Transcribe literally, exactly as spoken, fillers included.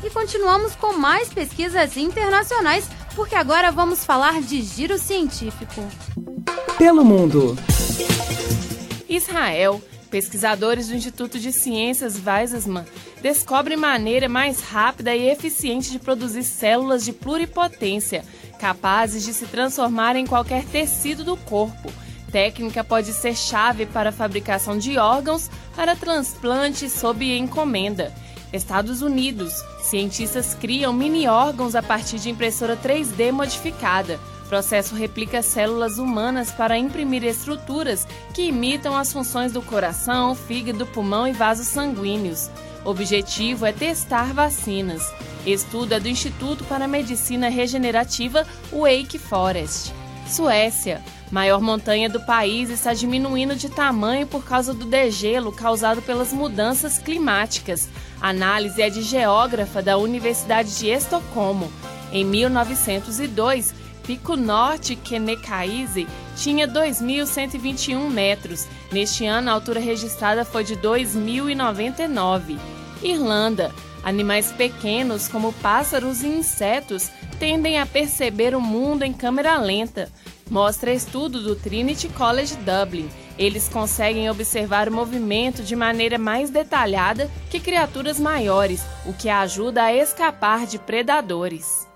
E continuamos com mais pesquisas internacionais, porque agora vamos falar de giro científico. Pelo mundo. Israel. Pesquisadores do Instituto de Ciências Weizmann descobrem maneira mais rápida e eficiente de produzir células de pluripotência, capazes de se transformar em qualquer tecido do corpo. Técnica pode ser chave para a fabricação de órgãos para transplante sob encomenda. Estados Unidos. Cientistas criam mini-órgãos a partir de impressora três D modificada. O processo replica células humanas para imprimir estruturas que imitam as funções do coração, fígado, pulmão e vasos sanguíneos. O objetivo é testar vacinas. Estudo é do Instituto para a Medicina Regenerativa Wake Forest. Suécia. Maior montanha do país está diminuindo de tamanho por causa do degelo causado pelas mudanças climáticas. A análise é de geógrafa da Universidade de Estocolmo. Em mil novecentos e dois, Pico Norte Kebnekaise tinha dois mil cento e vinte e um metros. Neste ano, a altura registrada foi de dois mil e noventa e nove. Irlanda. Animais pequenos, como pássaros e insetos, tendem a perceber o mundo em câmera lenta. Mostra estudo do Trinity College Dublin. Eles conseguem observar o movimento de maneira mais detalhada que criaturas maiores, o que ajuda a escapar de predadores.